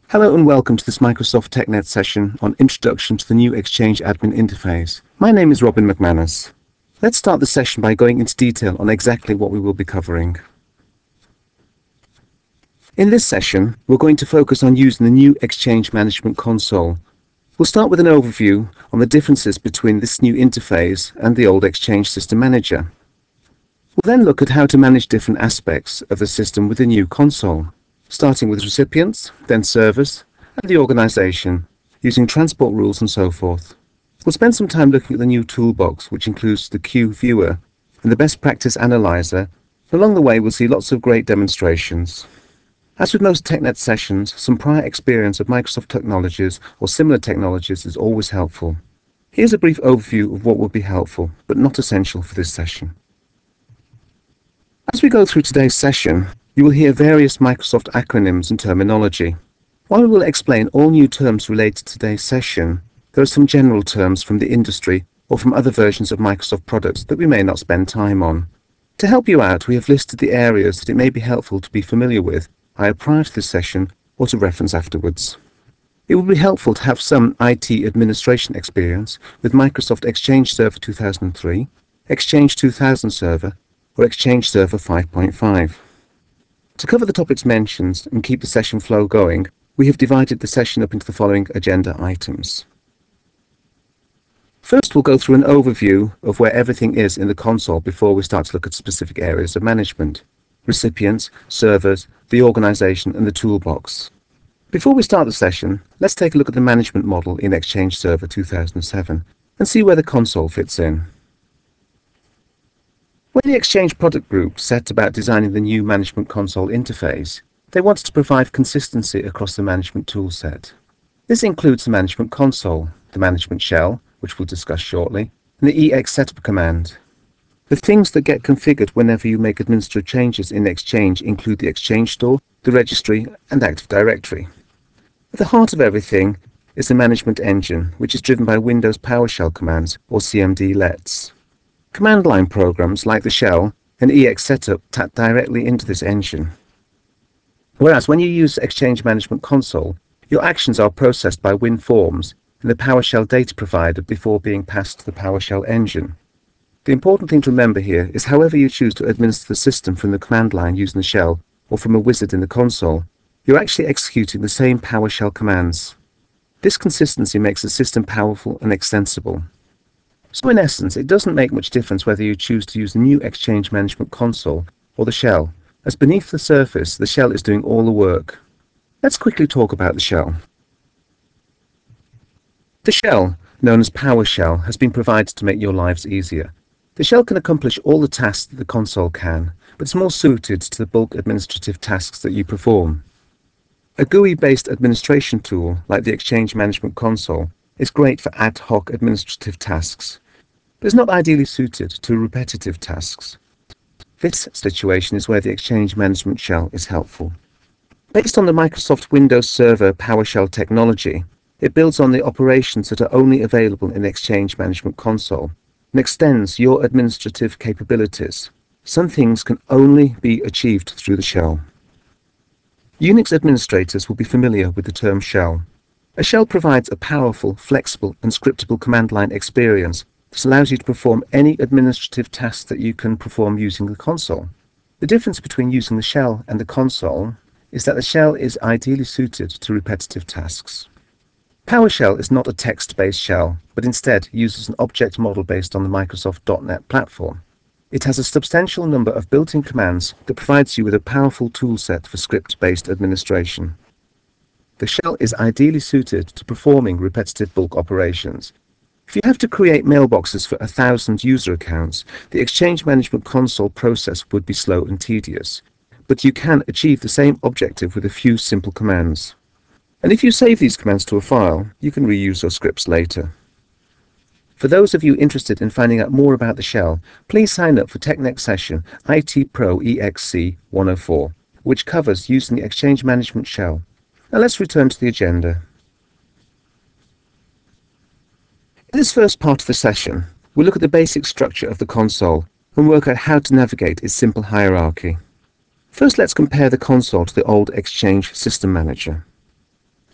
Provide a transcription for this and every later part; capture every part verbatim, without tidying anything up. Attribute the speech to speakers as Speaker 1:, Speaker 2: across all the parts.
Speaker 1: Hello and welcome to this Microsoft TechNet session on Introduction to the new Exchange Admin Interface. My name is Robin McManus. Let's start the session by going into detail on exactly what we will be covering. In this session, we're going to focus on using the new Exchange Management Console. We'll start with an overview on the differences between this new interface and the old Exchange System Manager. We'll then look at how to manage different aspects of the system with the new console, starting with recipients, then servers, and the organization, using transport rules and so forth. We'll spend some time looking at the new toolbox, which includes the Q Viewer and the Best Practice Analyzer. Along the way, we'll see lots of great demonstrations. As with most TechNet sessions, some prior experience of Microsoft technologies or similar technologies is always helpful. Here's a brief overview of what will be helpful, but not essential for this session. As we go through today's session, you will hear various Microsoft acronyms and terminology. While we will explain all new terms related to today's session, there are some general terms from the industry or from other versions of Microsoft products that we may not spend time on. To help you out, we have listed the areas that it may be helpful to be familiar with either prior to this session or to reference afterwards. It would be helpful to have some I T administration experience with Microsoft Exchange Server two thousand three, Exchange two thousand Server, or Exchange Server five point five. To cover the topics mentioned and keep the session flow going, we have divided the session up into the following agenda items. First, we'll go through an overview of where everything is in the console before we start to look at specific areas of management: recipients, servers, the organization, and the toolbox. Before we start the session, let's take a look at the management model in Exchange Server two thousand seven and see where the console fits in. When the Exchange product group set about designing the new Management Console interface, they wanted to provide consistency across the management toolset. This includes the Management Console, the Management Shell, which we'll discuss shortly, and the E X setup command. The things that get configured whenever you make administrative changes in Exchange include the Exchange Store, the Registry, and Active Directory. At the heart of everything is the Management Engine, which is driven by Windows PowerShell commands, or C M D lets. Command line programs like the shell and E X setup tap directly into this engine. Whereas when you use Exchange Management Console, your actions are processed by WinForms and the PowerShell data provider before being passed to the PowerShell engine. The important thing to remember here is however you choose to administer the system from the command line using the shell or from a wizard in the console, you're actually executing the same PowerShell commands. This consistency makes the system powerful and extensible. So in essence, it doesn't make much difference whether you choose to use the new Exchange Management Console or the shell, as beneath the surface, the shell is doing all the work. Let's quickly talk about the shell. The shell, known as PowerShell, has been provided to make your lives easier. The shell can accomplish all the tasks that the console can, but it's more suited to the bulk administrative tasks that you perform. A G U I-based administration tool like the Exchange Management Console is great for ad hoc administrative tasks, but is not ideally suited to repetitive tasks. This situation is where the Exchange Management Shell is helpful. Based on the Microsoft Windows Server PowerShell technology, it builds on the operations that are only available in the Exchange Management Console and extends your administrative capabilities. Some things can only be achieved through the shell. Unix administrators will be familiar with the term shell. A shell provides a powerful, flexible, and scriptable command line experience that allows you to perform any administrative tasks that you can perform using the console. The difference between using the shell and the console is that the shell is ideally suited to repetitive tasks. PowerShell is not a text-based shell, but instead uses an object model based on the Microsoft dot net platform. It has a substantial number of built-in commands that provides you with a powerful toolset for script-based administration. The shell is ideally suited to performing repetitive bulk operations. If you have to create mailboxes for a thousand user accounts, the Exchange Management Console process would be slow and tedious, but you can achieve the same objective with a few simple commands. And if you save these commands to a file, you can reuse your scripts later. For those of you interested in finding out more about the shell, please sign up for TechNet session I T Pro E X C one oh four, which covers using the Exchange Management Shell. Now let's return to the agenda. In this first part of the session, we'll look at the basic structure of the console and work out how to navigate its simple hierarchy. First, let's compare the console to the old Exchange System Manager.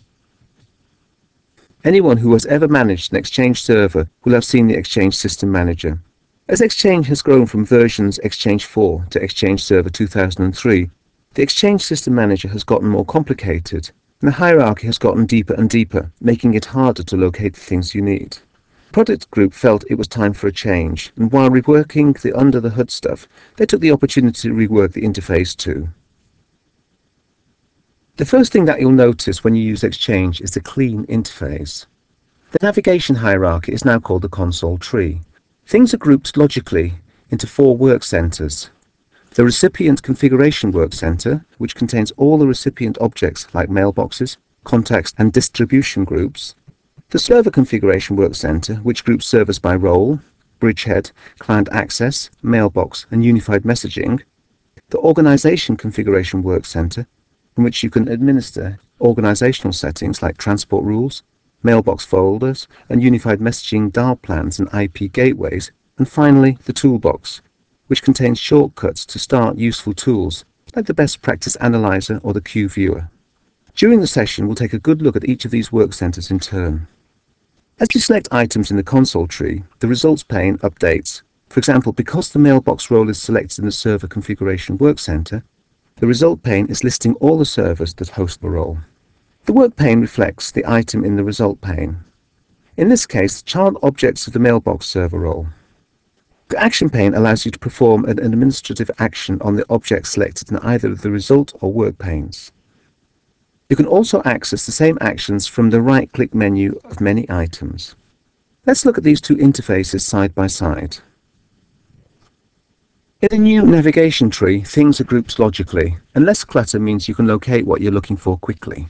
Speaker 1: Anyone who has ever managed an Exchange server will have seen the Exchange System Manager. As Exchange has grown from versions Exchange four to Exchange Server two thousand three, the Exchange System Manager has gotten more complicated, and the hierarchy has gotten deeper and deeper, making it harder to locate the things you need. The product group felt it was time for a change, and while reworking the under-the-hood stuff, they took the opportunity to rework the interface too. The first thing that you'll notice when you use Exchange is the clean interface. The navigation hierarchy is now called the console tree. Things are grouped logically into four work centers. The Recipient Configuration Work Center, which contains all the recipient objects like mailboxes, contacts, and distribution groups. The Server Configuration Work Center, which groups servers by role, bridgehead, client access, mailbox, and unified messaging. The Organization Configuration Work Center, in which you can administer organizational settings like transport rules, mailbox folders, and unified messaging dial plans and I P gateways. And finally, the Toolbox, which contains shortcuts to start useful tools like the Best Practice Analyzer or the Q Viewer. During the session, we'll take a good look at each of these work centers in turn. As you select items in the console tree, the results pane updates. For example, because the mailbox role is selected in the Server Configuration Work Center, the result pane is listing all the servers that host the role. The work pane reflects the item in the result pane. In this case, the child objects of the mailbox server role. The action pane allows you to perform an administrative action on the object selected in either of the result or work panes. You can also access the same actions from the right-click menu of many items. Let's look at these two interfaces side by side. In a new navigation tree, things are grouped logically, and less clutter means you can locate what you're looking for quickly.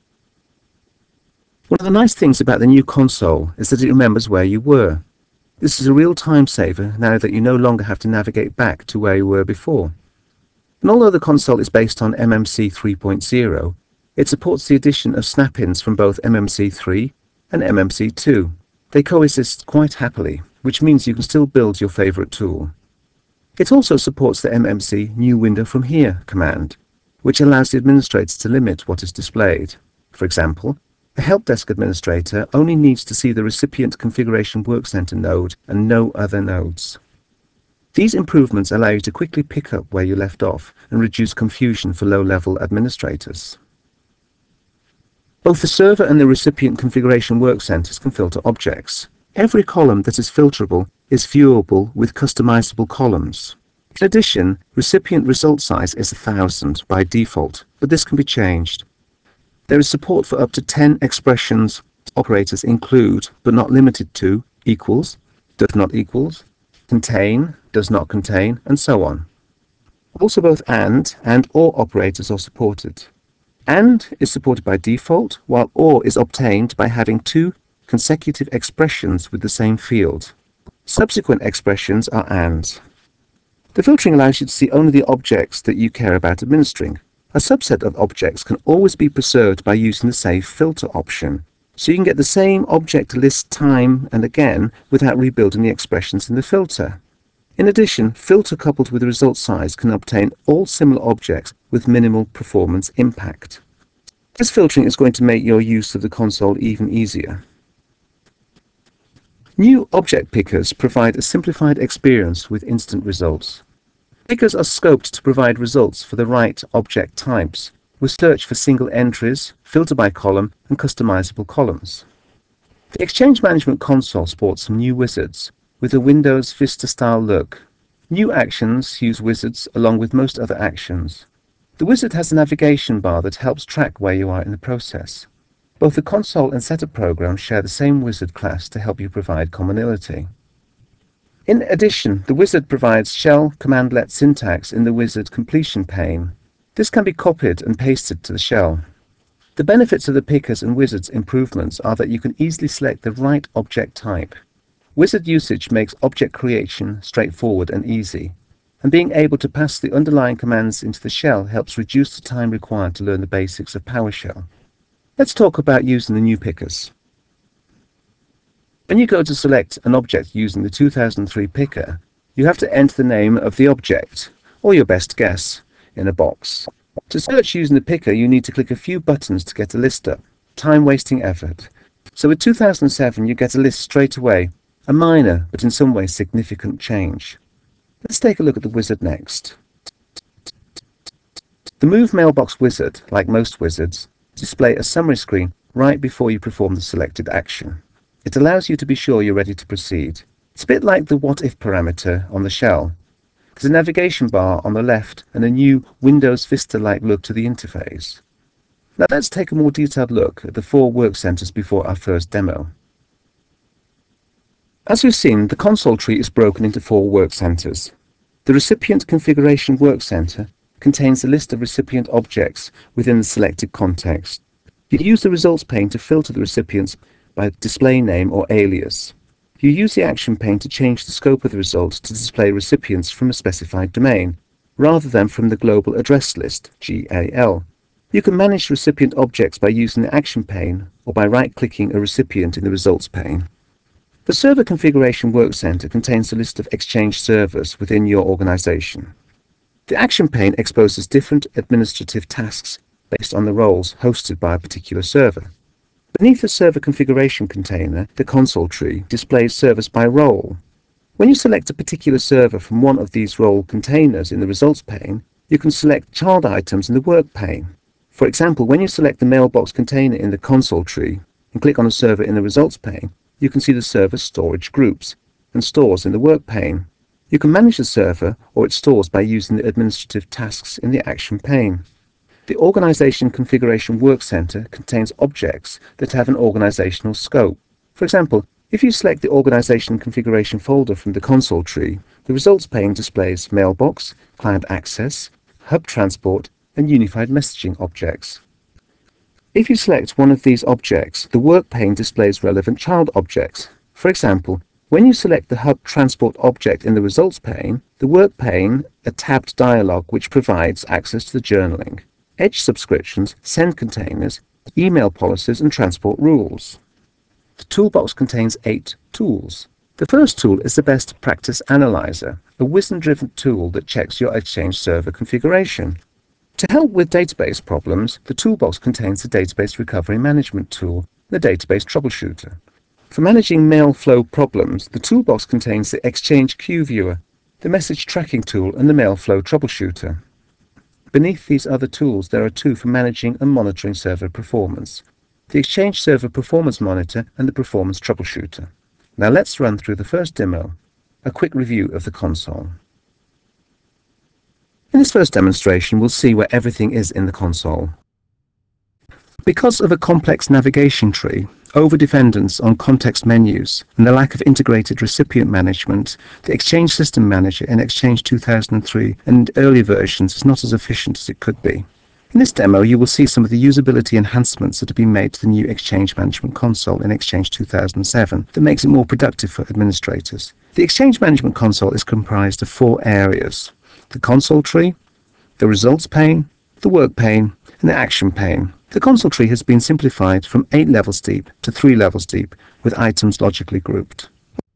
Speaker 1: One of the nice things about the new console is that it remembers where you were. This is a real time saver now that you no longer have to navigate back to where you were before. And although the console is based on M M C three point oh, it supports the addition of snap-ins from both M M C three and M M C two. They coexist quite happily, which means you can still build your favorite tool. It also supports the M M C New Window from Here command, which allows the administrator to limit what is displayed. For example, a help desk administrator only needs to see the Recipient Configuration Work Center node and no other nodes. These improvements allow you to quickly pick up where you left off and reduce confusion for low-level administrators. Both the server and the Recipient Configuration Work Centers can filter objects. Every column that is filterable is viewable with customizable columns. In addition, recipient result size is one thousand by default, but this can be changed. There is support for up to ten expressions. Operators include, but not limited to, equals, does not equals, contain, does not contain, and so on. Also both AND and OR operators are supported. AND is supported by default, while OR is obtained by having two consecutive expressions with the same field. Subsequent expressions are ANDs. The filtering allows you to see only the objects that you care about administering. A subset of objects can always be preserved by using the Save Filter option, so you can get the same object list time and again without rebuilding the expressions in the filter. In addition, filter coupled with result size can obtain all similar objects with minimal performance impact. This filtering is going to make your use of the console even easier. New object pickers provide a simplified experience with instant results. Pickers are scoped to provide results for the right object types, with search for single entries, filter by column, and customizable columns. The Exchange Management Console sports some new wizards, with a Windows Vista-style look. New actions use wizards along with most other actions. The wizard has a navigation bar that helps track where you are in the process. Both the console and setup programs share the same wizard class to help you provide commonality. In addition, the wizard provides shell commandlet syntax in the wizard completion pane. This can be copied and pasted to the shell. The benefits of the pickers and wizards improvements are that you can easily select the right object type. Wizard usage makes object creation straightforward and easy, and being able to pass the underlying commands into the shell helps reduce the time required to learn the basics of PowerShell. Let's talk about using the new pickers. When you go to select an object using the two thousand three picker, you have to enter the name of the object, or your best guess, in a box. To search using the picker, you need to click a few buttons to get a list up, time-wasting effort. So with two thousand seven, you get a list straight away, a minor but in some ways significant change. Let's take a look at the wizard next. The Move Mailbox wizard, like most wizards, displays a summary screen right before you perform the selected action. It allows you to be sure you're ready to proceed. It's a bit like the what if parameter on the shell. There's a navigation bar on the left and a new Windows Vista-like look to the interface. Now let's take a more detailed look at the four work centers before our first demo. As we've seen, the console tree is broken into four work centers. The Recipient Configuration Work Center contains a list of recipient objects within the selected context. You use the results pane to filter the recipients by display name or alias. You use the action pane to change the scope of the result to display recipients from a specified domain, rather than from the global address list, G A L. You can manage recipient objects by using the action pane or by right-clicking a recipient in the results pane. The Server Configuration Work Center contains a list of Exchange servers within your organization. The action pane exposes different administrative tasks based on the roles hosted by a particular server. Beneath the server configuration container, the console tree displays servers by role. When you select a particular server from one of these role containers in the results pane, you can select child items in the work pane. For example, when you select the mailbox container in the console tree and click on a server in the results pane, you can see the server storage groups and stores in the work pane. You can manage the server or its stores by using the administrative tasks in the action pane. The Organization Configuration Work Center contains objects that have an organizational scope. For example, if you select the Organization Configuration folder from the console tree, the results pane displays Mailbox, Client Access, Hub Transport, and Unified Messaging objects. If you select one of these objects, the work pane displays relevant child objects. For example, when you select the Hub Transport object in the results pane, the work pane a tabbed dialog which provides access to the journaling, Edge subscriptions, send containers, email policies, and transport rules. The toolbox contains eight tools. The first tool is the Best Practice Analyzer, a wisdom-driven tool that checks your Exchange server configuration. To help with database problems, the toolbox contains the Database Recovery Management tool, the Database Troubleshooter. For managing mail flow problems, the toolbox contains the Exchange Queue Viewer, the Message Tracking tool, and the Mail Flow Troubleshooter. Beneath these other tools, there are two for managing and monitoring server performance, the Exchange Server Performance Monitor and the Performance Troubleshooter. Now let's run through the first demo, a quick review of the console. In this first demonstration, we'll see where everything is in the console. Because of a complex navigation tree, over-dependence on context menus, and the lack of integrated recipient management, the Exchange System Manager in Exchange two thousand three and earlier versions is not as efficient as it could be. In this demo, you will see some of the usability enhancements that have been made to the new Exchange Management Console in Exchange two thousand seven that makes it more productive for administrators. The Exchange Management Console is comprised of four areas: the console tree, the results pane, the work pane, and the action pane. The console tree has been simplified from eight levels deep to three levels deep, with items logically grouped.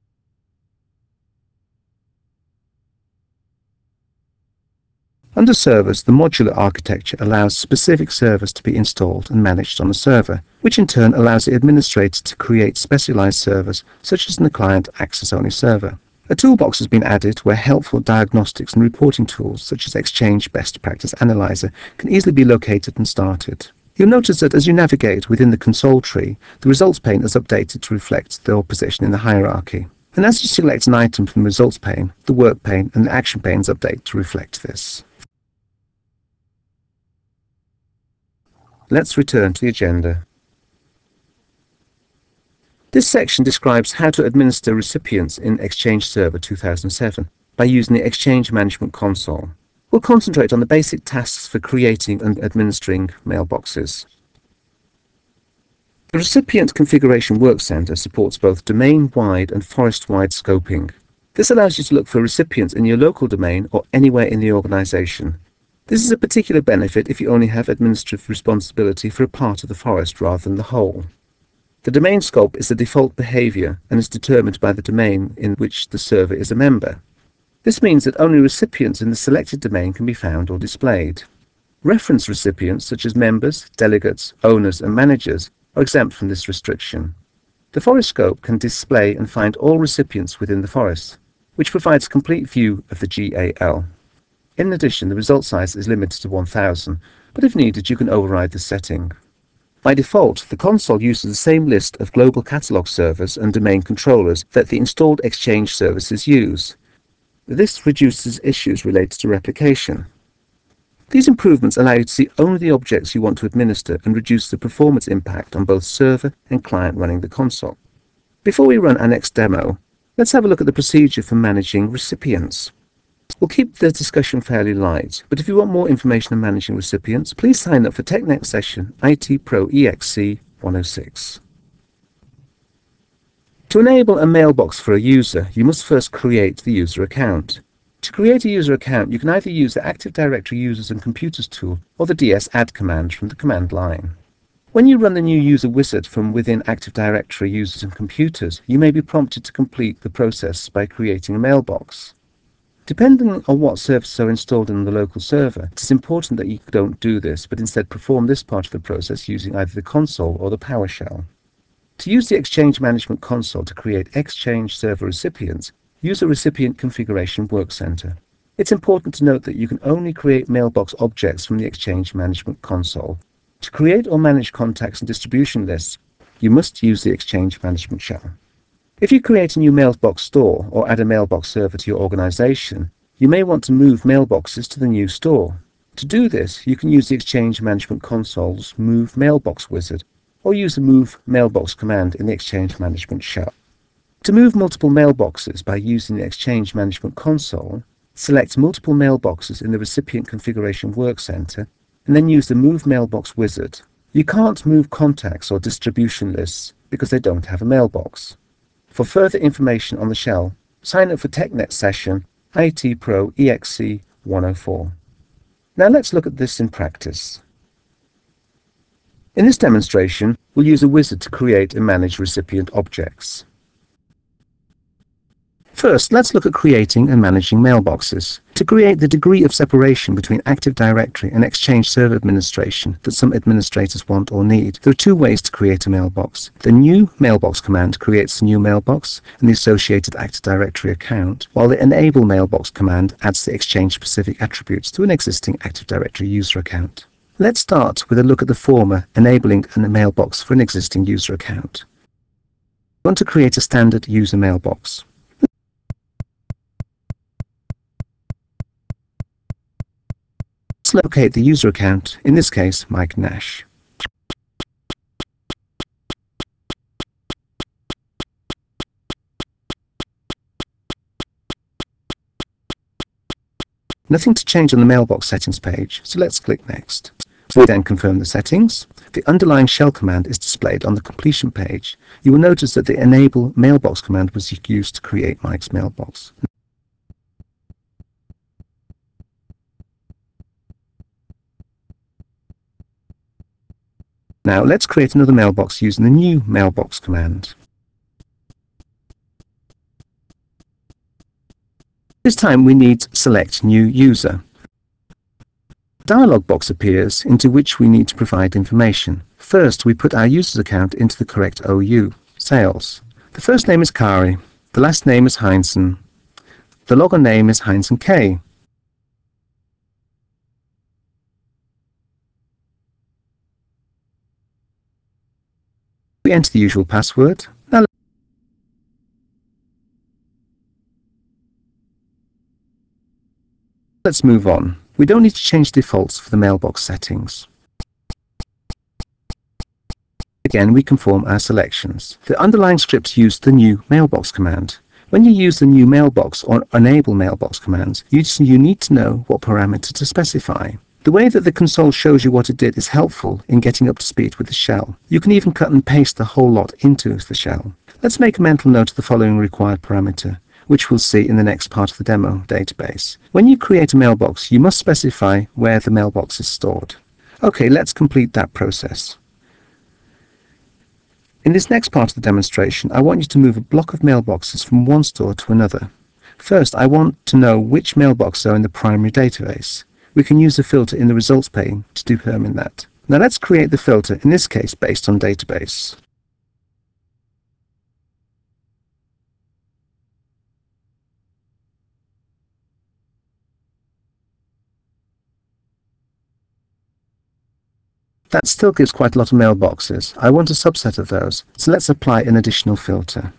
Speaker 1: Under servers, the modular architecture allows specific servers to be installed and managed on a server, which in turn allows the administrator to create specialized servers, such as in the client access-only server. A toolbox has been added where helpful diagnostics and reporting tools, such as Exchange Best Practice Analyzer, can easily be located and started. You'll notice that as you navigate within the console tree, the results pane is updated to reflect their position in the hierarchy. And as you select an item from the results pane, the work pane and the action panes update to reflect this. Let's return to the agenda. This section describes how to administer recipients in Exchange Server two thousand seven by using the Exchange Management Console. We'll concentrate on the basic tasks for creating and administering mailboxes. The Recipient Configuration Work Center supports both domain-wide and forest-wide scoping. This allows you to look for recipients in your local domain or anywhere in the organization. This is a particular benefit if you only have administrative responsibility for a part of the forest rather than the whole. The domain scope is the default behavior and is determined by the domain in which the server is a member. This means that only recipients in the selected domain can be found or displayed. Reference recipients such as members, delegates, owners, and managers are exempt from this restriction. The forest scope can display and find all recipients within the forest, which provides a complete view of the G A L. In addition, the result size is limited to one thousand, but if needed, you can override the setting. By default, the console uses the same list of global catalog servers and domain controllers that the installed Exchange services use. This reduces issues related to replication. These improvements allow you to see only the objects you want to administer and reduce the performance impact on both server and client running the console. Before we run our next demo, let's have a look at the procedure for managing recipients. We'll keep the discussion fairly light, but if you want more information on managing recipients, please sign up for TechNext session I T Pro E X C one oh six. To enable a mailbox for a user, you must first create the user account. To create a user account, you can either use the Active Directory Users and Computers tool or the D S add command from the command line. When you run the new user wizard from within Active Directory Users and Computers, you may be prompted to complete the process by creating a mailbox. Depending on what services are installed in the local server, it is important that you don't do this, but instead perform this part of the process using either the console or the PowerShell. To use the Exchange Management Console to create Exchange server recipients, use the Recipient Configuration Workcenter. It's important to note that you can only create mailbox objects from the Exchange Management Console. To create or manage contacts and distribution lists, you must use the Exchange Management Shell. If you create a new mailbox store or add a mailbox server to your organization, you may want to move mailboxes to the new store. To do this, you can use the Exchange Management Console's Move Mailbox wizard, or use the Move Mailbox command in the Exchange Management Shell. To move multiple mailboxes by using the Exchange Management Console, select multiple mailboxes in the Recipient Configuration Workcenter, and then use the Move Mailbox wizard. You can't move contacts or distribution lists because they don't have a mailbox. For further information on the shell, sign up for TechNext session I T Pro E X C one oh four. Now let's look at this in practice. In this demonstration, we'll use a wizard to create and manage recipient objects. First, let's look at creating and managing mailboxes. To create the degree of separation between Active Directory and Exchange Server administration that some administrators want or need, there are two ways to create a mailbox. The New Mailbox command creates a new mailbox and the associated Active Directory account, while the Enable Mailbox command adds the Exchange-specific attributes to an existing Active Directory user account. Let's start with a look at the former, enabling a mailbox for an existing user account. We want to create a standard user mailbox. Let's locate the user account, in this case Mike Nash. Nothing to change on the mailbox settings page, so let's click Next. We then confirm the settings. The underlying shell command is displayed on the completion page. You will notice that the Enable Mailbox command was used to create Mike's mailbox. Now let's create another mailbox using the New Mailbox command. This time we need Select New User. A dialog box appears into which we need to provide information. First, we put our user's account into the correct O U, Sales. The first name is Kari, the last name is Heinzen, the login name is Heinzen K. We enter the usual password. Now let's move on. We don't need to change defaults for the mailbox settings. Again, we conform our selections. The underlying script used the New Mailbox command. When you use the New Mailbox or Enable Mailbox commands, you, just, you need to know what parameter to specify. The way that the console shows you what it did is helpful in getting up to speed with the shell. You can even cut and paste the whole lot into the shell. Let's make a mental note of the following required parameter, which we'll see in the next part of the demo database. When you create a mailbox, you must specify where the mailbox is stored. Okay, let's complete that process. In this next part of the demonstration, I want you to move a block of mailboxes from one store to another. First, I want to know which mailboxes are in the primary database. We can use a filter in the results pane to determine that. Now let's create the filter, in this case based on database. That still gives quite a lot of mailboxes. I want a subset of those, so let's apply an additional filter.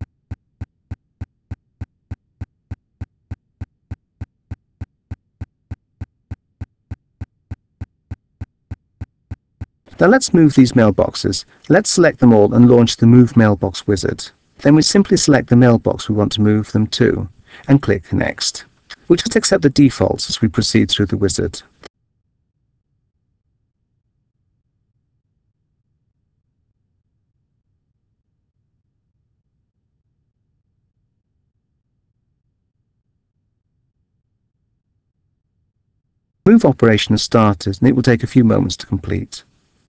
Speaker 1: Now let's move these mailboxes. Let's select them all and launch the Move Mailbox wizard. Then we simply select the mailbox we want to move them to and click Next. We'll just accept the defaults as we proceed through the wizard. Move operation has started and it will take a few moments to complete.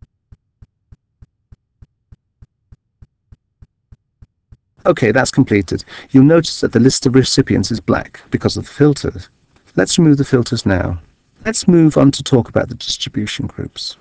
Speaker 1: Okay, that's completed. You'll notice that the list of recipients is black because of the filters. Let's remove the filters now. Let's move on to talk about the distribution groups.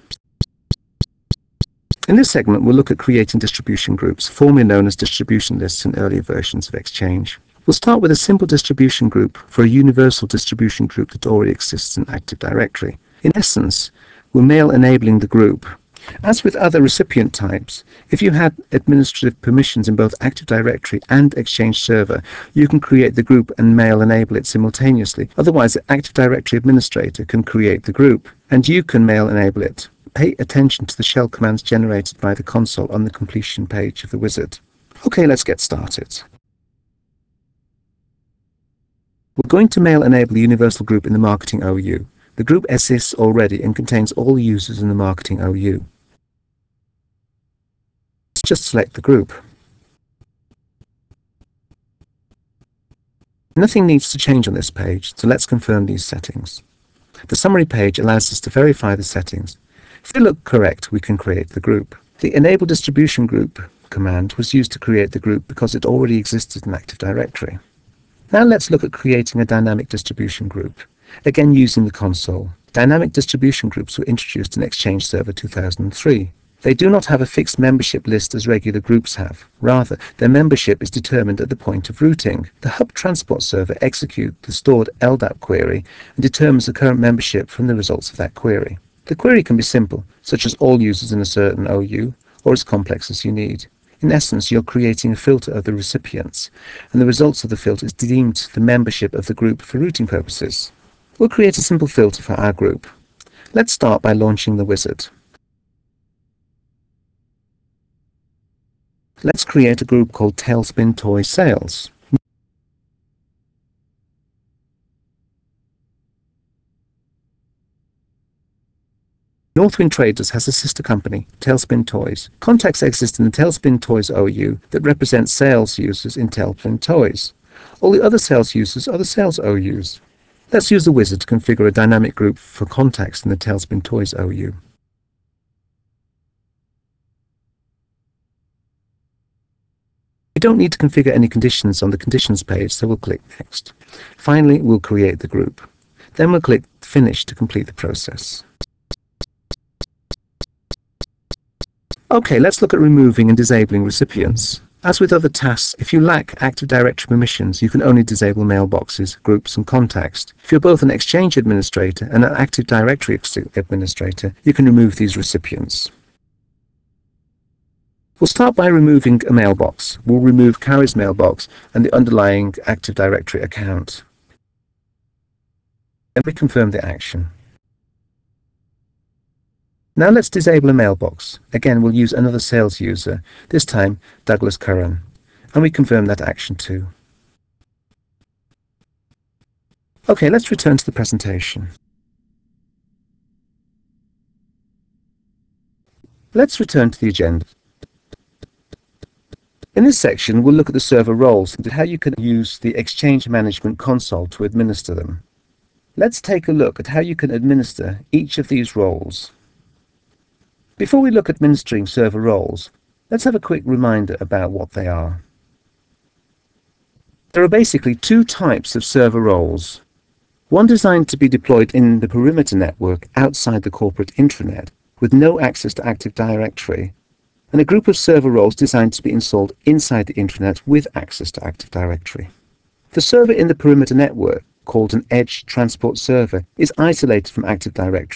Speaker 1: In this segment, we'll look at creating distribution groups, formerly known as distribution lists in earlier versions of Exchange. We'll start with a simple distribution group for a universal distribution group that already exists in Active Directory. In essence, we're mail enabling the group. As with other recipient types, if you had administrative permissions in both Active Directory and Exchange Server, you can create the group and mail enable it simultaneously. Otherwise, the Active Directory administrator can create the group, and you can mail enable it. Pay attention to the shell commands generated by the console on the completion page of the wizard. Okay, let's get started. We're going to mail enable the universal group in the Marketing O U. The group exists already and contains all users in the Marketing O U. Let's just select the group. Nothing needs to change on this page, so let's confirm these settings. The summary page allows us to verify the settings. If they look correct, we can create the group. The Enable Distribution Group command was used to create the group because it already existed in Active Directory. Now let's look at creating a dynamic distribution group, again using the console. Dynamic distribution groups were introduced in Exchange Server two thousand three. They do not have a fixed membership list as regular groups have. Rather, their membership is determined at the point of routing. The Hub Transport Server executes the stored L D A P query and determines the current membership from the results of that query. The query can be simple, such as all users in a certain O U, or as complex as you need. In essence, you're creating a filter of the recipients, and the results of the filter is deemed the membership of the group for routing purposes. We'll create a simple filter for our group. Let's start by launching the wizard. Let's create a group called Tailspin Toy Sales. Northwind Traders has a sister company, Tailspin Toys. Contacts exist in the Tailspin Toys O U that represent sales users in Tailspin Toys. All the other sales users are the sales O Us. Let's use the wizard to configure a dynamic group for contacts in the Tailspin Toys O U. We don't need to configure any conditions on the conditions page, so we'll click Next. Finally, we'll create the group. Then we'll click Finish to complete the process. Okay, let's look at removing and disabling recipients. As with other tasks, if you lack Active Directory permissions, you can only disable mailboxes, groups, and contacts. If you're both an Exchange administrator and an Active Directory administrator, you can remove these recipients. We'll start by removing a mailbox. We'll remove Carrie's mailbox and the underlying Active Directory account. Then we confirm the action. Now let's disable a mailbox. Again, we'll use another sales user, this time Douglas Curran, and we confirm that action too. Okay, let's return to the presentation. Let's return to the agenda. In this section, we'll look at the server roles and how you can use the Exchange Management Console to administer them. Let's take a look at how you can administer each of these roles. Before we look at administering server roles, let's have a quick reminder about what they are. There are basically two types of server roles. One designed to be deployed in the perimeter network outside the corporate intranet with no access to Active Directory, and a group of server roles designed to be installed inside the intranet with access to Active Directory. The server in the perimeter network, called an Edge Transport Server, is isolated from Active Directory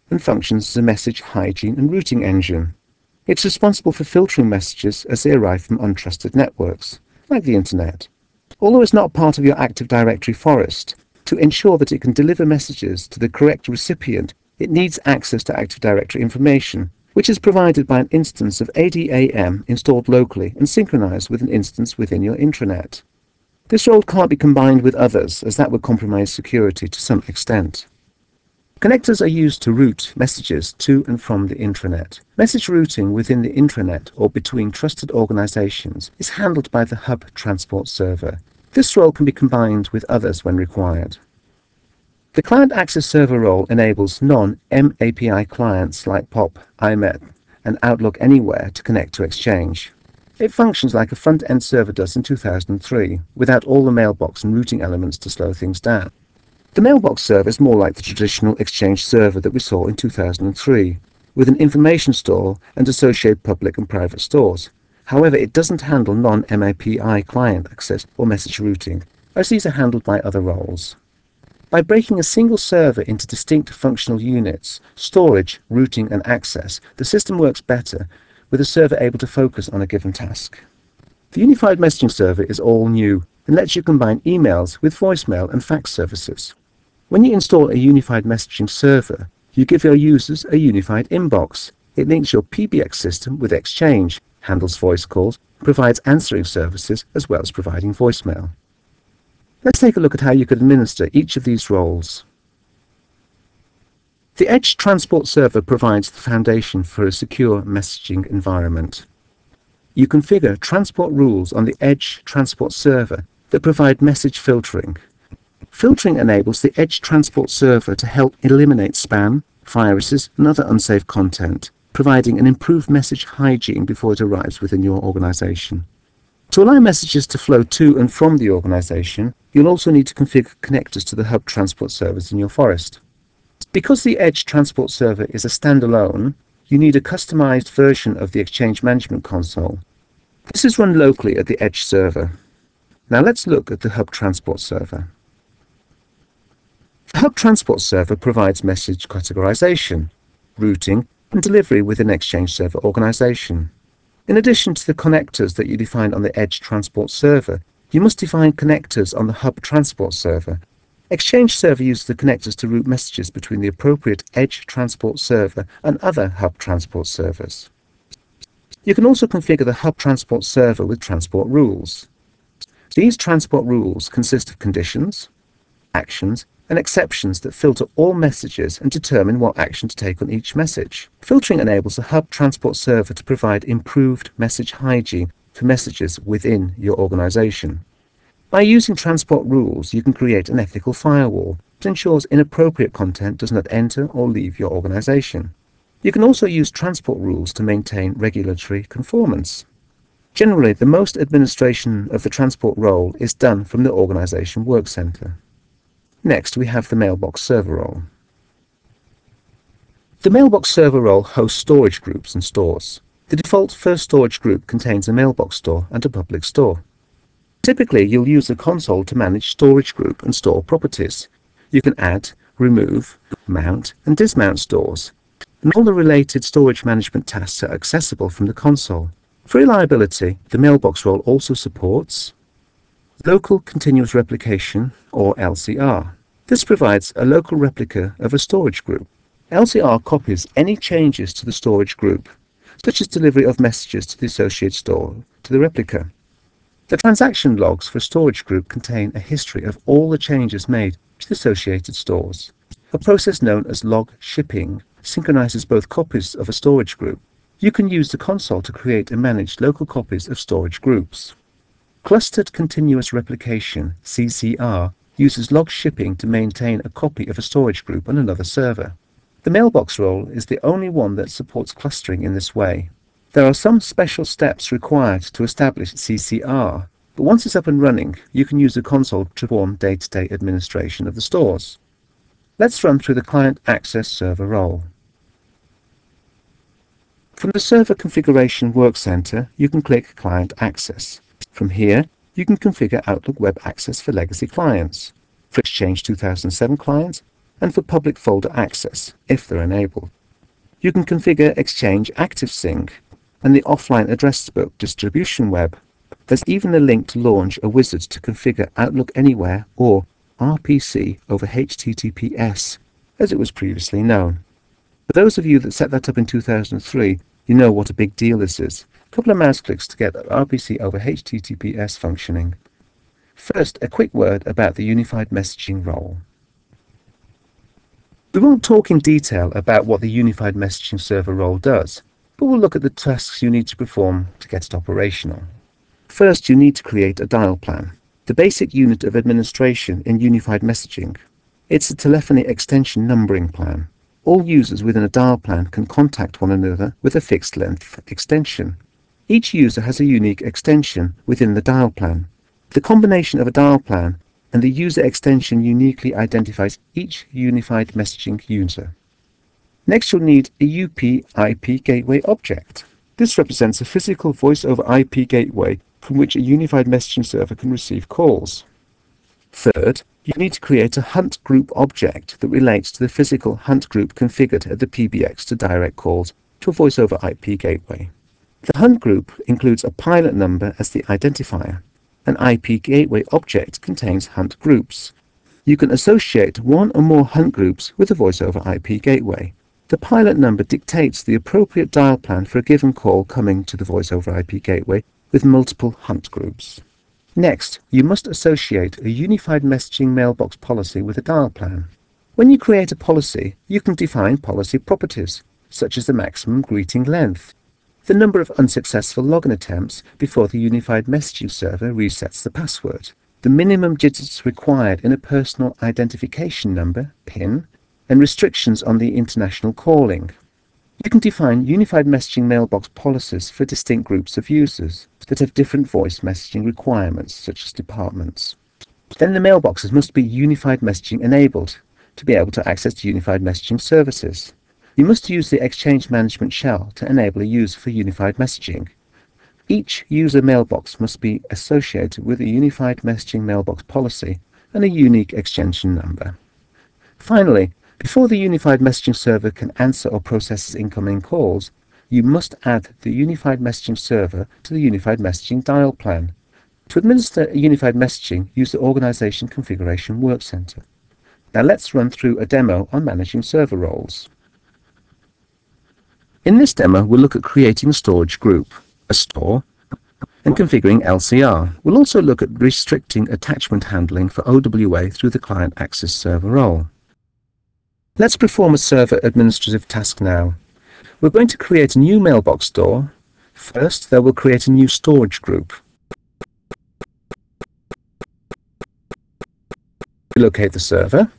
Speaker 1: and functions as a message hygiene and routing engine. It's responsible for filtering messages as they arrive from untrusted networks, like the Internet. Although it's not part of your Active Directory forest, to ensure that it can deliver messages to the correct recipient, it needs access to Active Directory information, which is provided by an instance of A D A M installed locally and synchronized with an instance within your intranet. This role can't be combined with others, as that would compromise security to some extent. Connectors are used to route messages to and from the intranet. Message routing within the intranet or between trusted organizations is handled by the Hub Transport Server. This role can be combined with others when required. The Client Access Server role enables non-M A P I clients like P O P, I M E P, and Outlook Anywhere to connect to Exchange. It functions like a front-end server does in two thousand three, without all the mailbox and routing elements to slow things down. The mailbox server is more like the traditional Exchange server that we saw in two thousand three, with an information store and associated public and private stores. However, it doesn't handle non-M A P I client access or message routing, as these are handled by other roles. By breaking a single server into distinct functional units, storage, routing, and access, the system works better, with the server able to focus on a given task. The Unified Messaging Server is all new and lets you combine emails with voicemail and fax services. When you install a Unified Messaging Server, you give your users a unified inbox. It links your P B X system with Exchange, handles voice calls, provides answering services as well as providing voicemail. Let's take a look at how you could administer each of these roles. The Edge Transport Server provides the foundation for a secure messaging environment. You configure transport rules on the Edge Transport Server that provide message filtering. Filtering enables the Edge Transport Server to help eliminate spam, viruses, and other unsafe content, providing an improved message hygiene before it arrives within your organization. To allow messages to flow to and from the organization, you'll also need to configure connectors to the Hub Transport servers in your forest. Because the Edge Transport Server is a standalone, you need a customized version of the Exchange Management Console. This is run locally at the Edge server. Now let's look at the Hub Transport Server. The Hub Transport Server provides message categorization, routing, and delivery within Exchange Server organization. In addition to the connectors that you define on the Edge Transport Server, you must define connectors on the Hub Transport Server. Exchange Server uses the connectors to route messages between the appropriate Edge Transport Server and other Hub Transport servers. You can also configure the Hub Transport Server with transport rules. These transport rules consist of conditions, actions, and exceptions that filter all messages and determine what action to take on each message. Filtering enables the Hub Transport Server to provide improved message hygiene for messages within your organization. By using transport rules, you can create an ethical firewall that ensures inappropriate content does not enter or leave your organization. You can also use transport rules to maintain regulatory conformance. Generally, the most administration of the transport role is done from the organization work center. Next, we have the Mailbox Server role. The Mailbox Server role hosts storage groups and stores. The default first storage group contains a mailbox store and a public store. Typically, you'll use a console to manage storage group and store properties. You can add, remove, mount, and dismount stores, and all the related storage management tasks are accessible from the console. For reliability, the Mailbox role also supports Local Continuous Replication, or L C R. This provides a local replica of a storage group. L C R copies any changes to the storage group, such as delivery of messages to the associated store to the replica. The transaction logs for a storage group contain a history of all the changes made to the associated stores. A process known as log shipping synchronizes both copies of a storage group. You can use the console to create and manage local copies of storage groups. Clustered Continuous Replication, C C R, uses log shipping to maintain a copy of a storage group on another server. The Mailbox role is the only one that supports clustering in this way. There are some special steps required to establish C C R, but once it's up and running, you can use the console to perform day-to-day administration of the stores. Let's run through the Client Access Server role. From the Server Configuration Work Center, you can click Client Access. From here, you can configure Outlook Web Access for legacy clients. For Exchange two thousand seven clients, and for public folder access, if they're enabled. You can configure Exchange ActiveSync and the offline address book distribution web. There's even a link to launch a wizard to configure Outlook Anywhere or R P C over H T T P S, as it was previously known. For those of you that set that up in two thousand three, you know what a big deal this is. A couple of mouse clicks to get that R P C over H T T P S functioning. First, a quick word about the Unified Messaging role. We won't talk in detail about what the Unified Messaging Server role does, but we'll look at the tasks you need to perform to get it operational. First, you need to create a dial plan, the basic unit of administration in Unified Messaging. It's a telephony extension numbering plan. All users within a dial plan can contact one another with a fixed length extension. Each user has a unique extension within the dial plan. The combination of a dial plan and the user extension uniquely identifies each unified messaging user. Next, you'll need a U P I P gateway object. This represents a physical voice over I P gateway from which a unified messaging server can receive calls. Third, you need to create a hunt group object that relates to the physical hunt group configured at the P B X to direct calls to a voice over I P gateway. The hunt group includes a pilot number as the identifier. An I P gateway object contains hunt groups. You can associate one or more hunt groups with a voice over I P gateway. The pilot number dictates the appropriate dial plan for a given call coming to the voice over I P gateway with multiple hunt groups. Next, you must associate a unified messaging mailbox policy with a dial plan. When you create a policy, you can define policy properties, such as the maximum greeting length, the number of unsuccessful login attempts before the unified messaging server resets the password, the minimum digits required in a personal identification number, PIN, and restrictions on the international calling. You can define unified messaging mailbox policies for distinct groups of users that have different voice messaging requirements, such as departments. Then the mailboxes must be unified messaging enabled to be able to access unified messaging services. You must use the Exchange Management Shell to enable a user for unified messaging. Each user mailbox must be associated with a unified messaging mailbox policy and a unique extension number. Finally, before the unified messaging server can answer or process incoming calls, you must add the unified messaging server to the unified messaging dial plan. To administer unified messaging, use the Organization Configuration Workcenter. Now let's run through a demo on managing server roles. In this demo, we'll look at creating a storage group, a store, and configuring L C R. We'll also look at restricting attachment handling for O W A through the Client Access Server role. Let's perform a server administrative task now. We're going to create a new mailbox store. First, then we'll create a new storage group. Locate the server.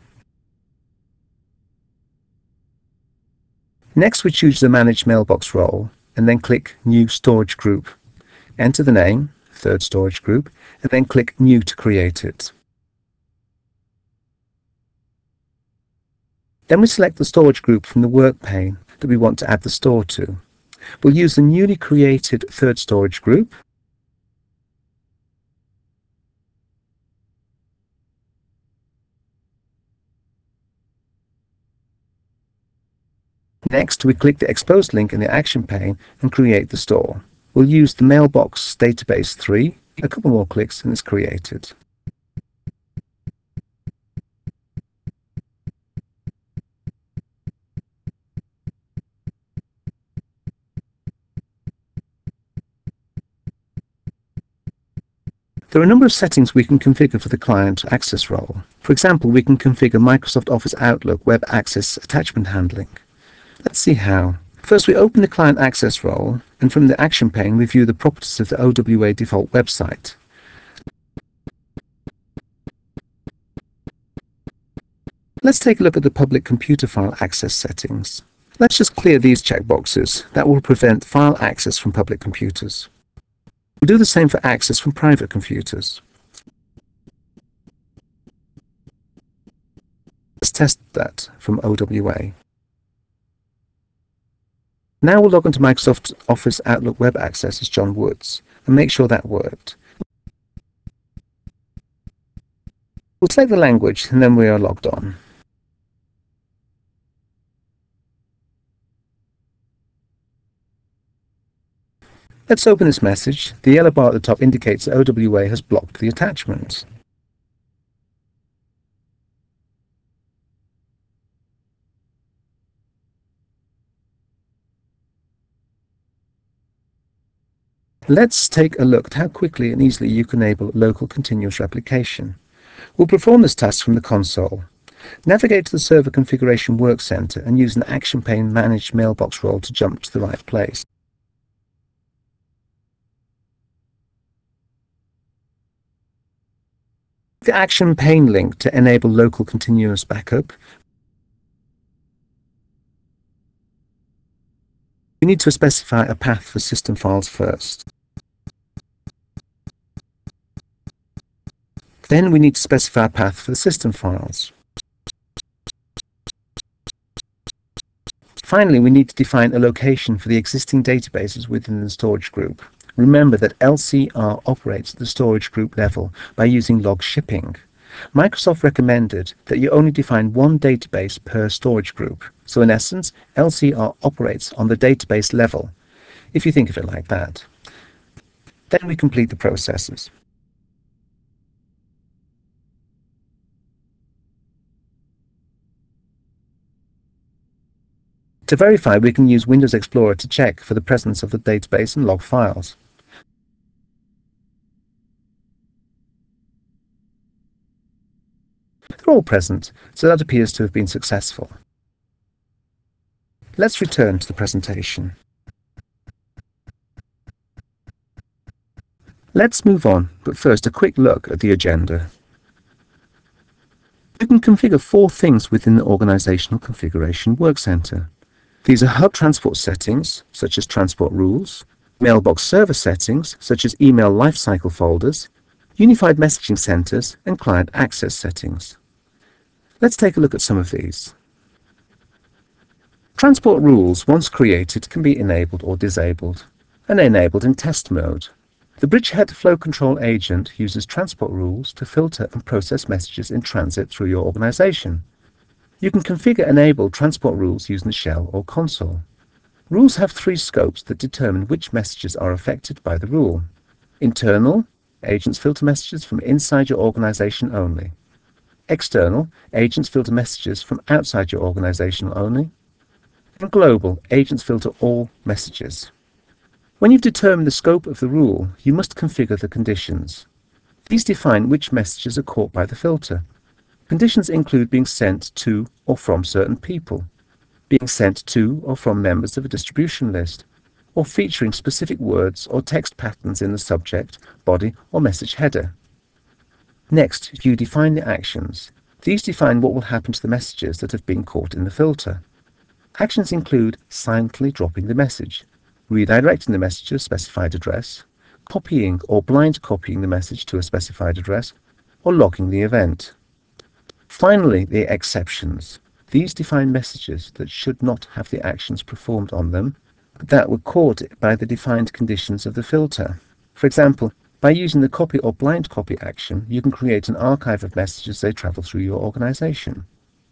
Speaker 1: Next, we choose the Manage Mailbox role and then click New Storage Group. Enter the name, third storage group, and then click New to create it. Then we select the storage group from the work pane that we want to add the store to. We'll use the newly created third storage group. Next, we click the exposed link in the action pane and create the store. We'll use the Mailbox Database three. A couple more clicks and it's created. There are a number of settings we can configure for the client access role. For example, we can configure Microsoft Office Outlook Web Access Attachment Handling. Let's see how. First, we open the Client Access role, and from the Action pane, we view the properties of the O W A default website. Let's take a look at the public computer file access settings. Let's just clear these checkboxes. That will prevent file access from public computers. We'll do the same for access from private computers. Let's test that from O W A. Now we'll log into Microsoft Office Outlook Web Access as John Woods and make sure that worked. We'll select the language and then we are logged on. Let's open this message. The yellow bar at the top indicates that O W A has blocked the attachment. Let's take a look at how quickly and easily you can enable local continuous replication. We'll perform this task from the console. Navigate to the Server Configuration Work Center and use an Action Pane Managed Mailbox role to jump to the right place. The Action Pane link to enable local continuous backup. We need to specify a path for system files first. Then we need to specify a path for the system files. Finally, we need to define a location for the existing databases within the storage group. Remember that L C R operates at the storage group level by using log shipping. Microsoft recommended that you only define one database per storage group. So in essence, L C R operates on the database level, if you think of it like that. Then we complete the processes. To verify, we can use Windows Explorer to check for the presence of the database and log files. They're all present, so that appears to have been successful. Let's return to the presentation. Let's move on, but first a quick look at the agenda. You can configure four things within the Organizational Configuration Work Center. These are hub transport settings, such as transport rules, mailbox server settings, such as email lifecycle folders, unified messaging centers, and client access settings. Let's take a look at some of these. Transport rules, once created, can be enabled or disabled, and enabled in test mode. The Bridgehead Flow Control agent uses transport rules to filter and process messages in transit through your organization. You can configure enable transport rules using the shell or console. Rules have three scopes that determine which messages are affected by the rule. Internal, agents filter messages from inside your organization only. External, agents filter messages from outside your organization only. And global, agents filter all messages. When you've determined the scope of the rule, you must configure the conditions. These define which messages are caught by the filter. Conditions include being sent to or from certain people, being sent to or from members of a distribution list, or featuring specific words or text patterns in the subject, body, or message header. Next, you define the actions. These define what will happen to the messages that have been caught in the filter. Actions include silently dropping the message, redirecting the message to a specified address, copying or blind copying the message to a specified address, or logging the event. Finally, the exceptions. These define messages that should not have the actions performed on them, but that were caught by the defined conditions of the filter. For example, by using the copy or blind copy action, you can create an archive of messages they travel through your organization.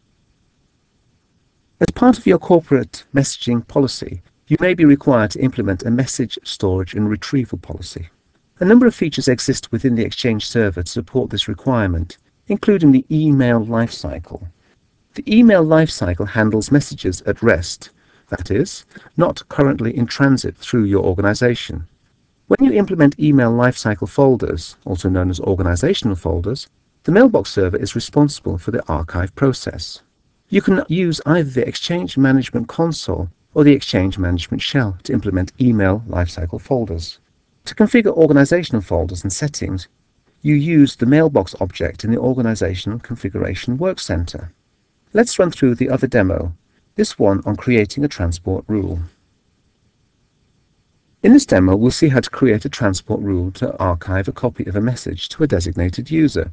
Speaker 1: As part of your corporate messaging policy, you may be required to implement a message storage and retrieval policy. A number of features exist within the Exchange server to support this requirement, including the email lifecycle. The email lifecycle handles messages at rest, that is, not currently in transit through your organization. When you implement email lifecycle folders, also known as organizational folders, the mailbox server is responsible for the archive process. You can use either the Exchange Management Console or the Exchange Management Shell to implement email lifecycle folders. To configure organizational folders and settings, you use the mailbox object in the Organizational Configuration Work Center. Let's run through the other demo, this one on creating a transport rule. In this demo, we'll see how to create a transport rule to archive a copy of a message to a designated user.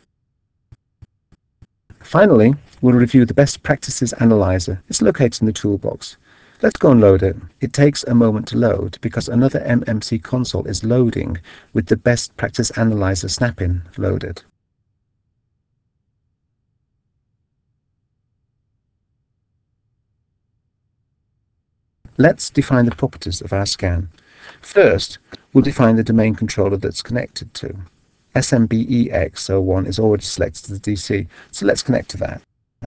Speaker 1: Finally, we'll review the Best Practices Analyzer. It's located in the toolbox. Let's go and load it. It takes a moment to load because another M M C console is loading with the Best Practice Analyzer snap-in loaded. Let's define the properties of our scan. First, we'll define the domain controller that's connected to. S M B E X zero one is already selected as the D C, so let's connect to that.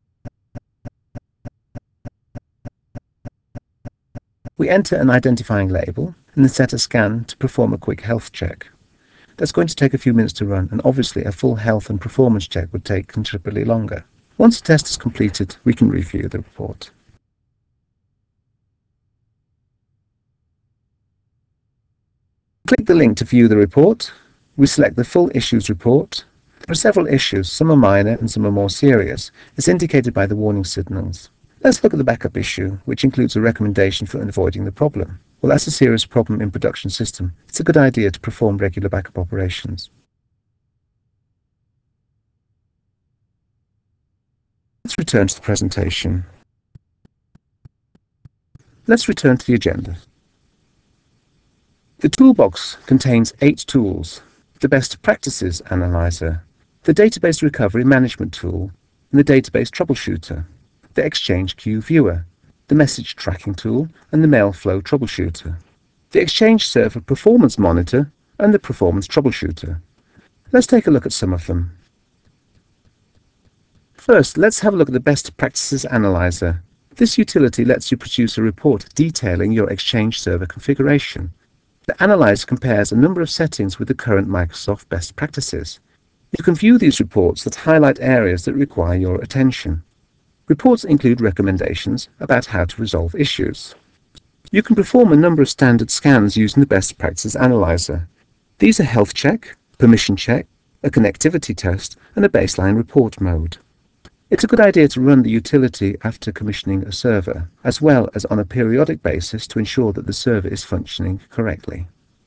Speaker 1: We enter an identifying label and then set a scan to perform a quick health check. That's going to take a few minutes to run, and obviously a full health and performance check would take considerably longer. Once the test is completed, we can review the report. Click the link to view the report. We select the full issues report. There are several issues, some are minor and some are more serious, as indicated by the warning signals. Let's look at the backup issue, which includes a recommendation for avoiding the problem. Well, that's a serious problem in production system. It's a good idea to perform regular backup operations. Let's return to the presentation. Let's return to the agenda. The toolbox contains eight tools: the Best Practices Analyzer, the Database Recovery Management Tool, and the Database Troubleshooter, the Exchange Queue Viewer, the Message Tracking Tool, and the Mail Flow Troubleshooter, the Exchange Server Performance Monitor, and the Performance Troubleshooter. Let's take a look at some of them. First, let's have a look at the Best Practices Analyzer. This utility lets you produce a report detailing your Exchange Server configuration. The analyzer compares a number of settings with the current Microsoft best practices. You can view these reports that highlight areas that require your attention. Reports include recommendations about how to resolve issues. You can perform a number of standard scans using the Best Practices Analyzer. These are Health Check, Permission Check, a Connectivity Test, and a Baseline Report mode. It's a good idea to run the utility after commissioning a server, as well as on a periodic basis to ensure that the server is functioning correctly.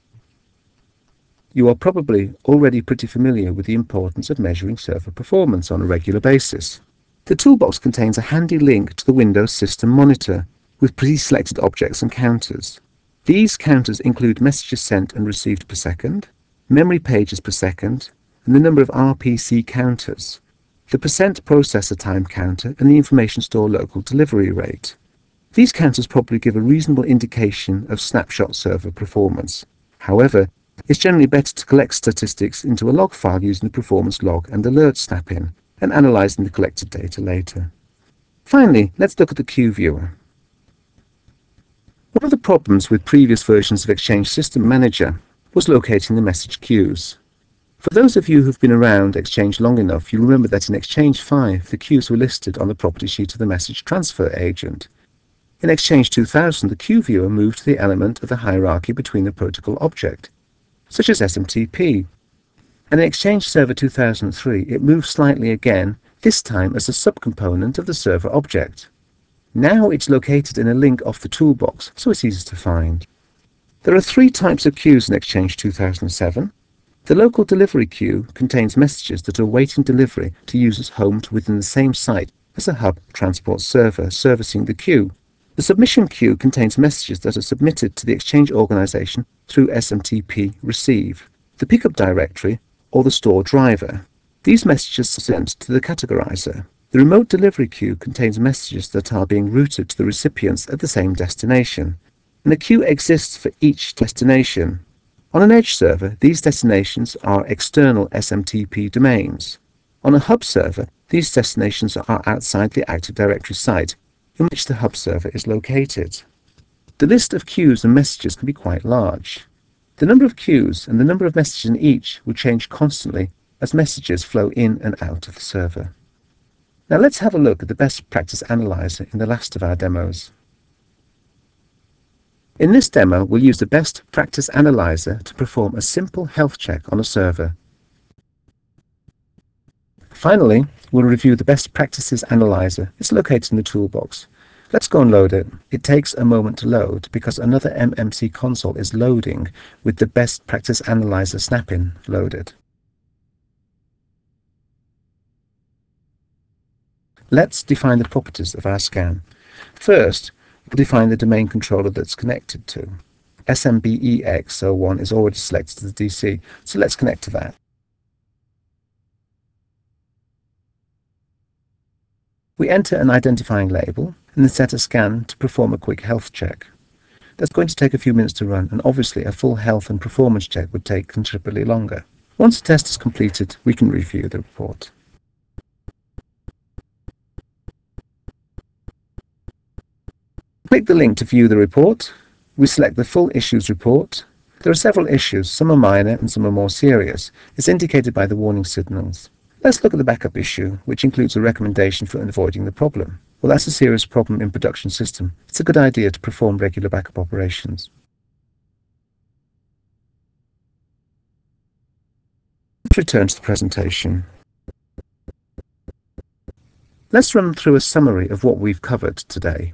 Speaker 1: You are probably already pretty familiar with the importance of measuring server performance on a regular basis. The toolbox contains a handy link to the Windows System Monitor with pre-selected objects and counters. These counters include messages sent and received per second, memory pages per second, and the number of R P C counters, the percent processor time counter, and the information store local delivery rate. These counters probably give a reasonable indication of snapshot server performance. However, it's generally better to collect statistics into a log file using the performance log and alert snap-in, and analyzing the collected data later. Finally, let's look at the Queue Viewer. One of the problems with previous versions of Exchange System Manager was locating the message queues. For those of you who've been around Exchange long enough, you remember that in Exchange five, the queues were listed on the property sheet of the message transfer agent. In Exchange two thousand, the queue viewer moved to the element of the hierarchy between the protocol object, such as S M T P. And in Exchange Server two thousand three, it moved slightly again, this time as a subcomponent of the server object. Now it's located in a link off the toolbox, so it's easy to find. There are three types of queues in Exchange two thousand seven. The local delivery queue contains messages that are awaiting delivery to users homed within the same site as a hub transport server servicing the queue. The submission queue contains messages that are submitted to the Exchange organization through S M T P receive, the pickup directory, or the store driver. These messages are sent to the categorizer. The remote delivery queue contains messages that are being routed to the recipients at the same destination, and a queue exists for each destination. On an edge server, these destinations are external S M T P domains. On a hub server, these destinations are outside the Active Directory site in which the hub server is located. The list of queues and messages can be quite large. The number of queues and the number of messages in each will change constantly as messages flow in and out of the server. Now let's have a look at the Best Practice Analyzer in the last of our demos. In this demo, we'll use the Best Practice Analyzer to perform a simple health check on a server. Finally, we'll review the Best Practices Analyzer. It's located in the toolbox. Let's go and load it. It takes a moment to load because another M M C console is loading with the Best Practice Analyzer snap-in loaded. Let's define the properties of our scan. First, we'll define the domain controller that's connected to. S M B E X zero one is already selected as the D C, so let's connect to that. We enter an identifying label and then set a scan to perform a quick health check. That's going to take a few minutes to run, and obviously a full health and performance check would take considerably longer. Once the test is completed, we can review the report. Click the link to view the report. We select the full issues report. There are several issues, some are minor and some are more serious. It's indicated by the warning signals. Let's look at the backup issue, which includes a recommendation for avoiding the problem. Well, that's a serious problem in production system. It's a good idea to perform regular backup operations. Let's return to the presentation. Let's run through a summary of what we've covered today.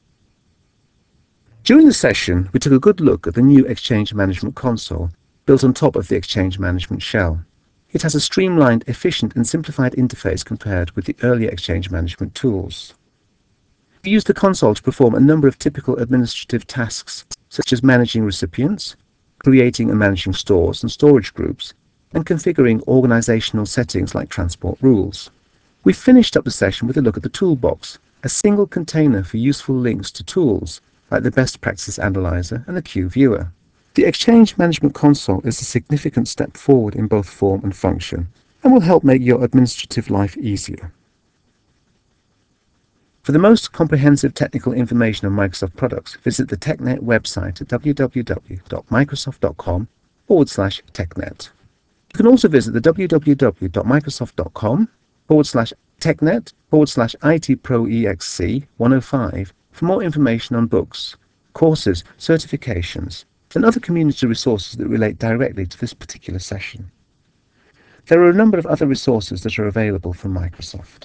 Speaker 1: During the session, we took a good look at the new Exchange Management Console, built on top of the Exchange Management Shell. It has a streamlined, efficient and simplified interface compared with the earlier Exchange Management tools. We used the console to perform a number of typical administrative tasks, such as managing recipients, creating and managing stores and storage groups, and configuring organizational settings like transport rules. We finished up the session with a look at the toolbox, a single container for useful links to tools, like the Best Practice Analyzer and the Q Viewer. The Exchange Management Console is a significant step forward in both form and function, and will help make your administrative life easier. For the most comprehensive technical information on Microsoft products, visit the TechNet website at w w w dot microsoft dot com forward slash TechNet. You can also visit the w w w dot microsoft dot com forward slash TechNet forward slash I T Pro E X C one oh five for more information on books, courses, certifications, and other community resources that relate directly to this particular session. There are a number of other resources that are available from Microsoft.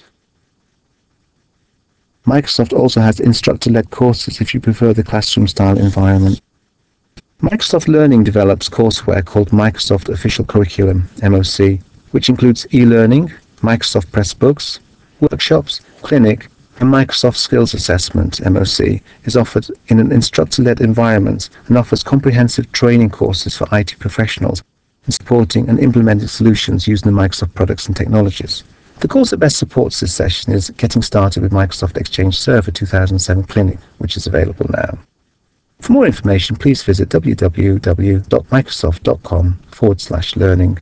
Speaker 1: Microsoft also has instructor-led courses if you prefer the classroom-style environment. Microsoft Learning develops courseware called Microsoft Official Curriculum, M O C, which includes e-learning, Microsoft Pressbooks, workshops, clinic, and Microsoft Skills Assessment, M O C, is offered in an instructor-led environment and offers comprehensive training courses for I T professionals in supporting and implementing solutions using the Microsoft products and technologies. The course that best supports this session is Getting Started with Microsoft Exchange Server two thousand seven Clinic, which is available now. For more information, please visit w w w dot microsoft dot com forward slash learning.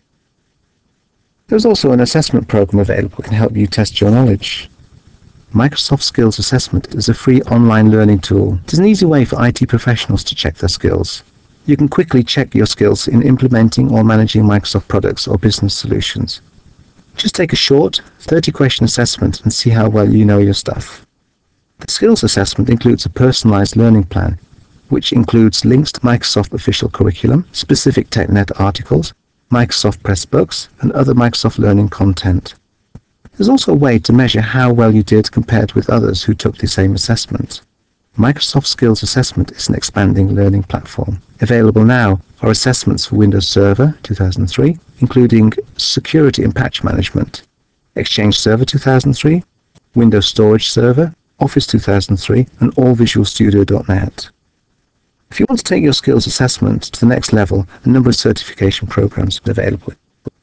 Speaker 1: There's also an assessment program available that can help you test your knowledge. Microsoft Skills Assessment is a free online learning tool. It is an easy way for I T professionals to check their skills. You can quickly check your skills in implementing or managing Microsoft products or business solutions. Just take a short, thirty question assessment and see how well you know your stuff. The Skills Assessment includes a personalized learning plan, which includes links to Microsoft Official Curriculum, specific TechNet articles, Microsoft Pressbooks, and other Microsoft Learning content. There's also a way to measure how well you did compared with others who took the same assessment. Microsoft Skills Assessment is an expanding learning platform. Available now are assessments for Windows Server two thousand three, including Security and Patch Management, Exchange Server two thousand three, Windows Storage Server, Office two thousand three, and all Visual Studio dot net. If you want to take your skills assessment to the next level, a number of certification programs are available.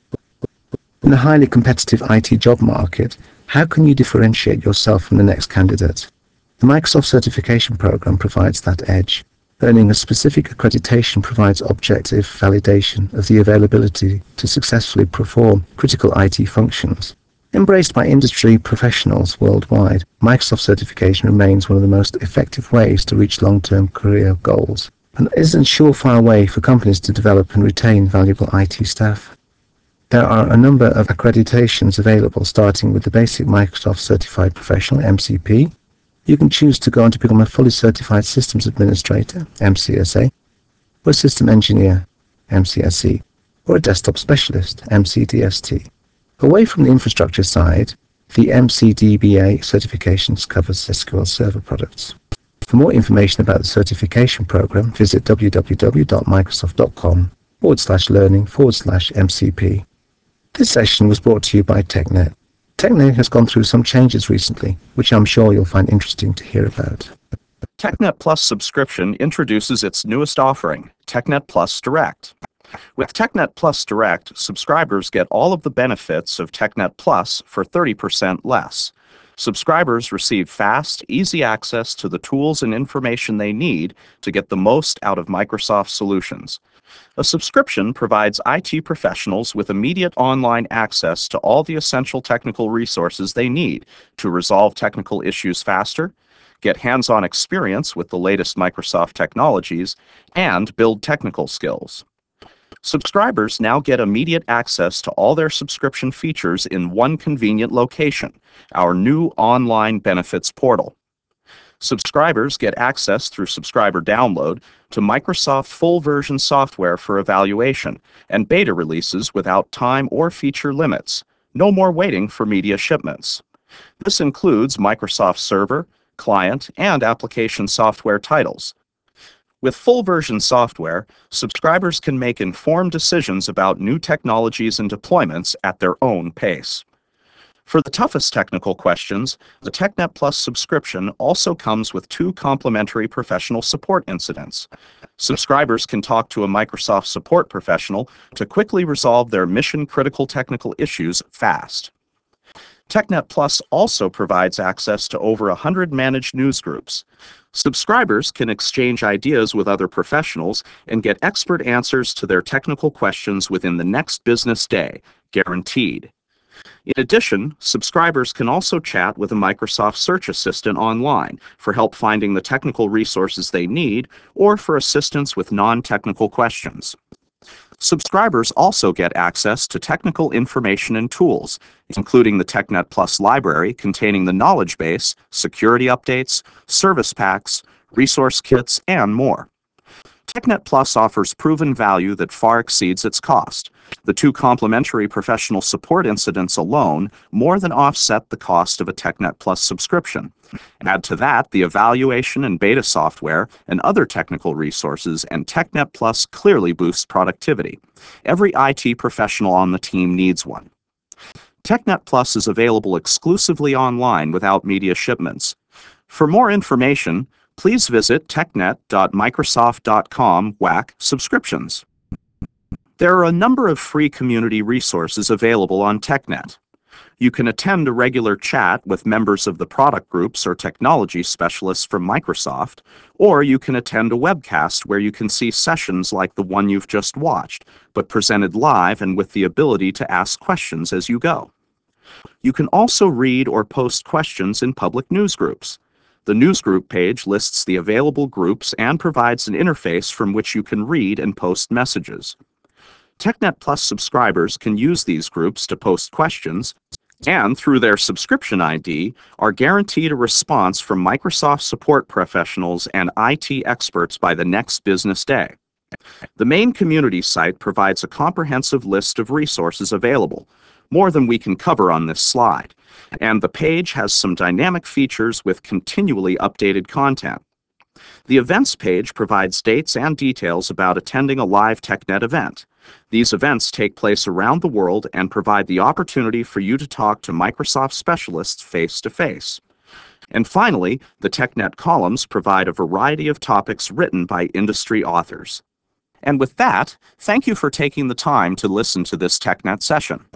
Speaker 1: In the highly competitive I T job market, how can you differentiate yourself from the next candidate? The Microsoft Certification Program provides that edge. Earning a specific accreditation provides objective validation of the availability to successfully perform critical I T functions. Embraced by industry professionals worldwide, Microsoft certification remains one of the most effective ways to reach long-term career goals, and is a surefire way for companies to develop and retain valuable I T staff. There are a number of accreditations available, starting with the basic Microsoft Certified Professional, M C P. You can choose to go on to become a fully certified systems administrator, M C S A, or a system engineer, M C S E, or a desktop specialist, M C D S T. Away from the infrastructure side, the M C D B A certifications covers S Q L Server products. For more information about the certification program, visit w w w dot microsoft dot com forward slash learning forward slash M C P. This session was brought to you by TechNet. TechNet has gone through some changes recently, which I'm sure you'll find interesting to hear about.
Speaker 2: TechNet Plus subscription introduces its newest offering, TechNet Plus Direct. With TechNet Plus Direct, subscribers get all of the benefits of TechNet Plus for thirty percent less. Subscribers receive fast, easy access to the tools and information they need to get the most out of Microsoft solutions. A subscription provides I T professionals with immediate online access to all the essential technical resources they need to resolve technical issues faster, get hands-on experience with the latest Microsoft technologies, and build technical skills. Subscribers now get immediate access to all their subscription features in one convenient location, our new online benefits portal. Subscribers get access through subscriber download to Microsoft full version software for evaluation and beta releases without time or feature limits. No more waiting for media shipments. This includes Microsoft Server, client, and application software titles. With full version software, subscribers can make informed decisions about new technologies and deployments at their own pace. For the toughest technical questions, the TechNet Plus subscription also comes with two complimentary professional support incidents. Subscribers can talk to a Microsoft support professional to quickly resolve their mission-critical technical issues fast. TechNet Plus also provides access to over one hundred managed news groups. Subscribers can exchange ideas with other professionals and get expert answers to their technical questions within the next business day, guaranteed. In addition, subscribers can also chat with a Microsoft Search Assistant online for help finding the technical resources they need or for assistance with non-technical questions. Subscribers also get access to technical information and tools, including the TechNet Plus library containing the knowledge base, security updates, service packs, resource kits, and more. TechNet Plus offers proven value that far exceeds its cost. The two complimentary professional support incidents alone more than offset the cost of a TechNet Plus subscription. Add to that the evaluation and beta software and other technical resources, and TechNet Plus clearly boosts productivity. Every I T professional on the team needs one. TechNet Plus is available exclusively online without media shipments. For more information, please visit technet dot microsoft dot com slash subscriptions. There are a number of free community resources available on TechNet. You can attend a regular chat with members of the product groups or technology specialists from Microsoft, or you can attend a webcast where you can see sessions like the one you've just watched, but presented live and with the ability to ask questions as you go. You can also read or post questions in public news groups. The newsgroup page lists the available groups and provides an interface from which you can read and post messages. TechNet Plus subscribers can use these groups to post questions, and through their subscription I D, are guaranteed a response from Microsoft support professionals and I T experts by the next business day. The main community site provides a comprehensive list of resources available, more than we can cover on this slide, and the page has some dynamic features with continually updated content. The events page provides dates and details about attending a live TechNet event. These events take place around the world and provide the opportunity for you to talk to Microsoft specialists face-to-face. And finally, the TechNet columns provide a variety of topics written by industry authors. And with that, thank you for taking the time to listen to this TechNet session.